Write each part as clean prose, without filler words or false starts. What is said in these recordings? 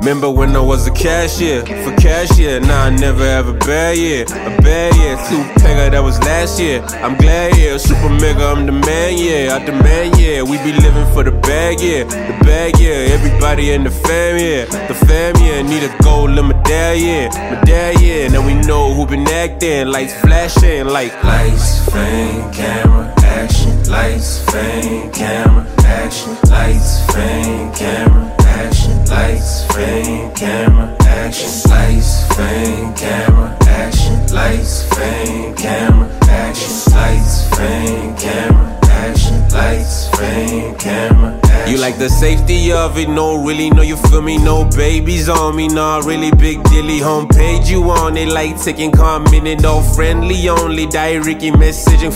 Remember when I was a cashier for cashier? Nah, I never have a bad year. A bad year, 2-pegger, that was last year. I'm glad, yeah, super mega, I'm the man, yeah. I demand, yeah, we be living for the bag, yeah. The bag, yeah, everybody in the fam, yeah. The fam, yeah, need a gold in medallion, medallion. Now we know who been acting, lights flashing like lights, fame, camera, action. Lights, fame, camera, action. Lights, fame, camera, action. Lights, fame, camera, action. Lights, fame, camera, action. Lights, fame, camera, action. Lights, fame, camera, action. Lights, fame, camera, action. You like the safety of it, no really, no you feel me, no babies on me, nah really big dilly, homepage you on it, like taking comment, no friendly only, Ricky messaging,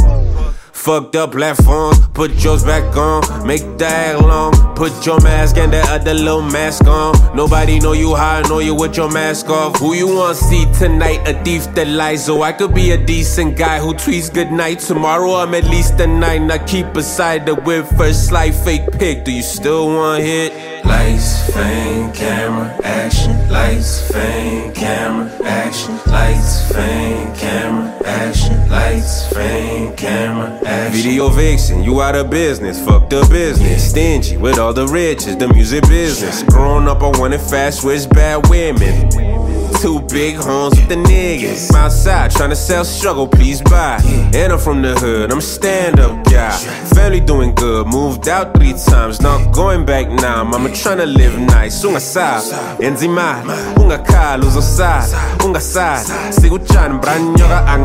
fucked up platforms, put yours back on, make that long, put your mask and that other little mask on, nobody know you how I know you with your mask off, who you want see tonight, a thief that lies, so I could be a decent guy who tweets good night, tomorrow I'm at least a 9, I keep aside the whip, first slide fake pic, do you still want hit? Lights, fame, camera, action. Lights, fame, camera, action. Lights, fame, camera, action. Lights, fame, camera, action. Video vixen, you out of business, fuck the business. Stingy with all the riches, the music business. Growing up, I wanted fast, switch bad women. 2 big homes with the niggas. I'm outside trying to sell struggle, please buy. And I'm from the hood, I'm a stand-up guy. Family doing good, moved out 3 times, not going back now. Mama tryna live nice, unga sa, enzima, unga ka, luzo sa, unga sa. Siguchan, branyoga, ang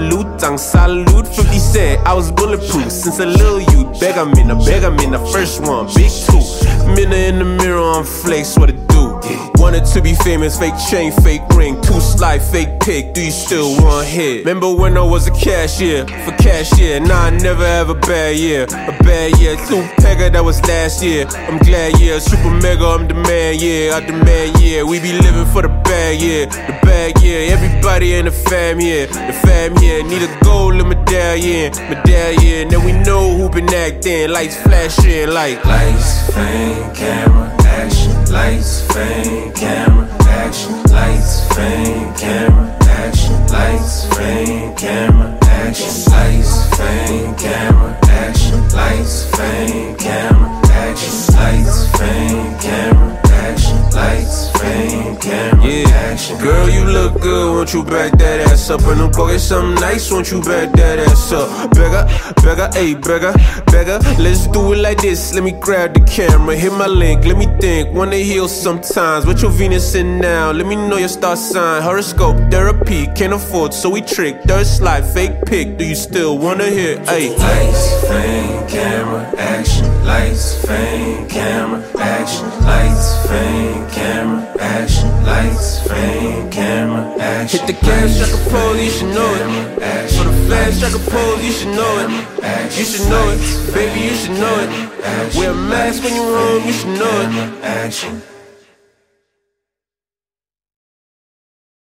salute. 50 said I was bulletproof since a little youth. Beg I'm in the first one, big 2. Minna in the mirror, I'm flex, what it do? Wanted to be famous, fake chain, fake ring, 2 slide, fake pic, do you still want hit? Remember when I was a cashier for cashier? Nah, I never have a bad year, a bad year. 2-pegger, that was last year. I'm glad, yeah, super mega, I'm the man, yeah. I demand, yeah, we be living for the bag, yeah. The bag, yeah, everybody in the fam, yeah. The fam, yeah, need a gold in medallion, medallion. Now we know who been acting, lights flashing like lights, fame, camera, action. Lights, fame, camera, action. Lights, fame, camera, action. Lights, fame, camera, action. Lights, fame, camera, action. Lights, fame, camera, action. Lights, fame, camera, action. Lights, fame, camera, action. Girl, you look good, won't you back that ass up? And I'm pocket something nice, won't you back that ass up? Beggar, ayy, beggar, let's do it like this. Let me grab the camera, hit my link, let me think. Wanna heal sometimes, with your Venus in now. Let me know your star sign, horoscope, therapy. Can't afford, so we trick. Third slide, fake pic, do you still wanna hear? Ayy. Lights, fame, camera, action. Lights, fame, camera, action. Lights, fame, camera, action. Lights, fame, camera, action. Hit the gas, strike a pose, you should know it. For the flash, strike a pose, you should know it. You should know it, baby, you should know it. Wear a mask when you're home, you should know it. Action.